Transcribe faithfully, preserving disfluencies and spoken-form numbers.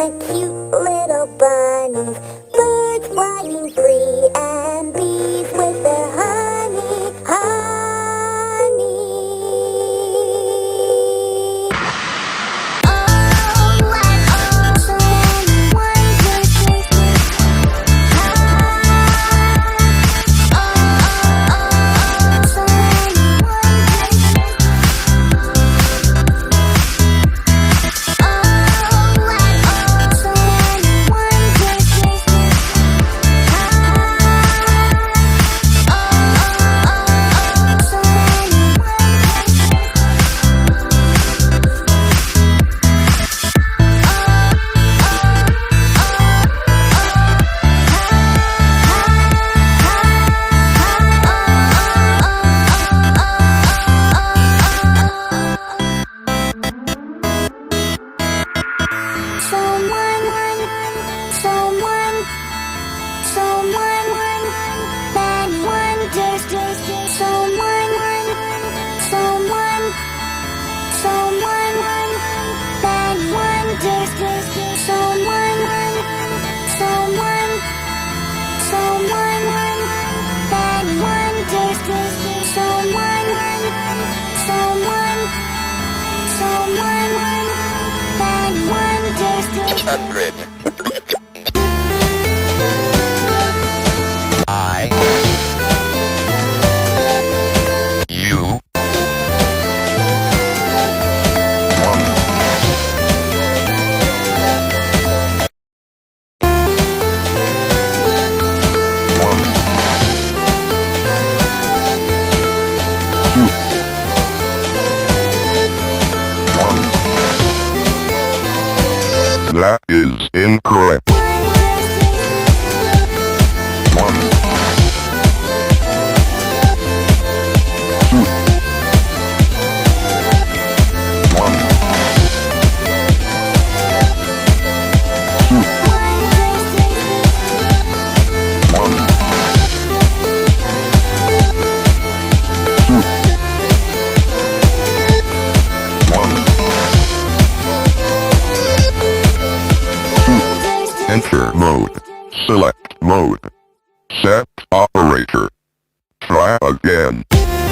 the cute little bunnies, birds flying free, and bees with their honey, honey. Oh, what awesome and wonderful. Ah, oh, awesome and wonderful. Someone, someone, someone that wonders. Someone, someone, someone that wonders. Someone, someone, someone that wonders. Someone, someone, someone that wonders. Hundred. I. You. One. One. Two. One. That is incorrect. One. Two. One. Two. One. Two. One. Enter mode. Select mode. Set operator. Try again.